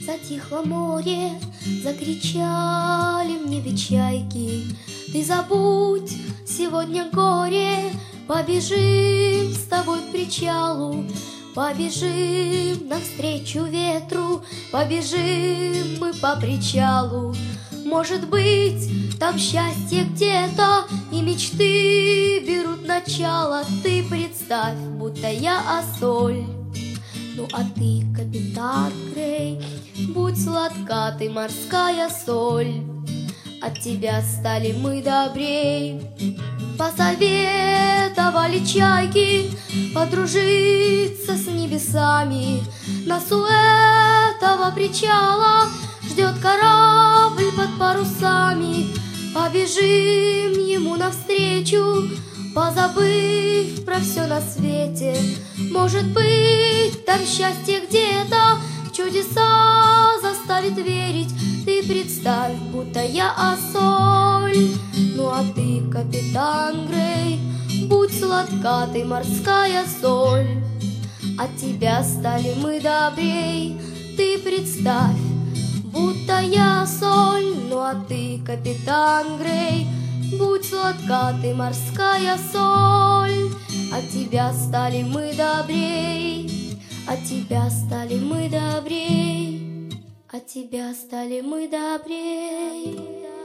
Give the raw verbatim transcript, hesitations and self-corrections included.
Затихло море, закричали в небе чайки. Ты забудь сегодня горе, побежим с тобой к причалу. Побежим навстречу ветру, побежим мы по причалу. Может быть, там счастье где-то, и мечты берут начало. Ты представь, будто я осоль, ну а ты капитан Грей. Будь сладка ты, морская соль, от тебя стали мы добрей. Посоветовали чайки подружиться с небесами. Нас у этого причала ждет корабль под парусами. Побежим ему навстречу, позабыв про все на свете. Может быть, там счастье где-то в чудеса заставит верить. Ты представь, будто я осоль, ну а ты капитан Грей. Будь сладка ты, морская соль, от тебя стали мы добрей. Ты представь, будто я соль, ну а ты капитан Грей. Будь сладка ты, морская соль, от тебя стали мы добрей. От тебя стали мы добрей. От тебя стали мы добрей.